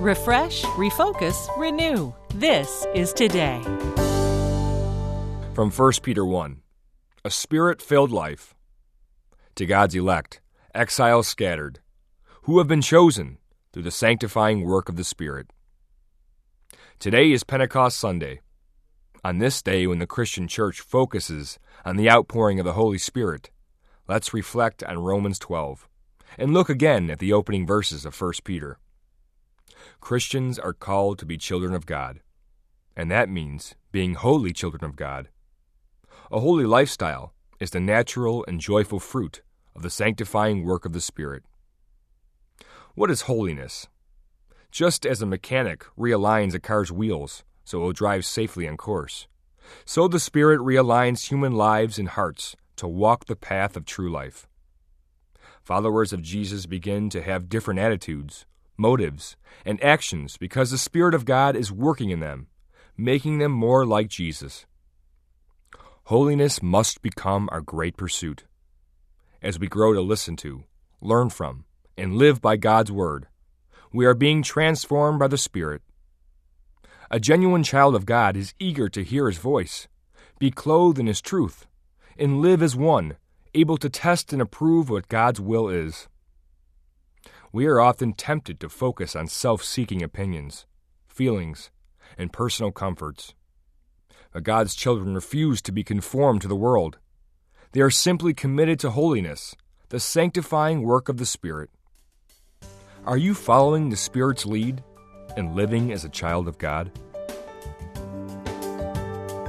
Refresh, refocus, renew. This is Today. From 1 Peter 1, a spirit-filled life. To God's elect, exiles scattered, who have been chosen through the sanctifying work of the Spirit. Today is Pentecost Sunday. On this day when the Christian church focuses on the outpouring of the Holy Spirit, let's reflect on Romans 12 and look again at the opening verses of 1 Peter. Christians are called to be children of God, and that means being holy children of God. A holy lifestyle is the natural and joyful fruit of the sanctifying work of the Spirit. What is holiness? Just as a mechanic realigns a car's wheels so it will drive safely on course, so the Spirit realigns human lives and hearts to walk the path of true life. Followers of Jesus begin to have different attitudes, motives, and actions because the Spirit of God is working in them, making them more like Jesus. Holiness must become our great pursuit. As we grow to listen to, learn from, and live by God's Word, we are being transformed by the Spirit. A genuine child of God is eager to hear His voice, be clothed in His truth, and live as one, able to test and approve what God's will is. We are often tempted to focus on self-seeking opinions, feelings, and personal comforts. But God's children refuse to be conformed to the world. They are simply committed to holiness, the sanctifying work of the Spirit. Are you following the Spirit's lead and living as a child of God?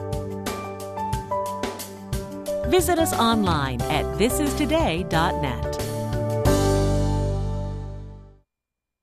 Visit us online at thisistoday.net.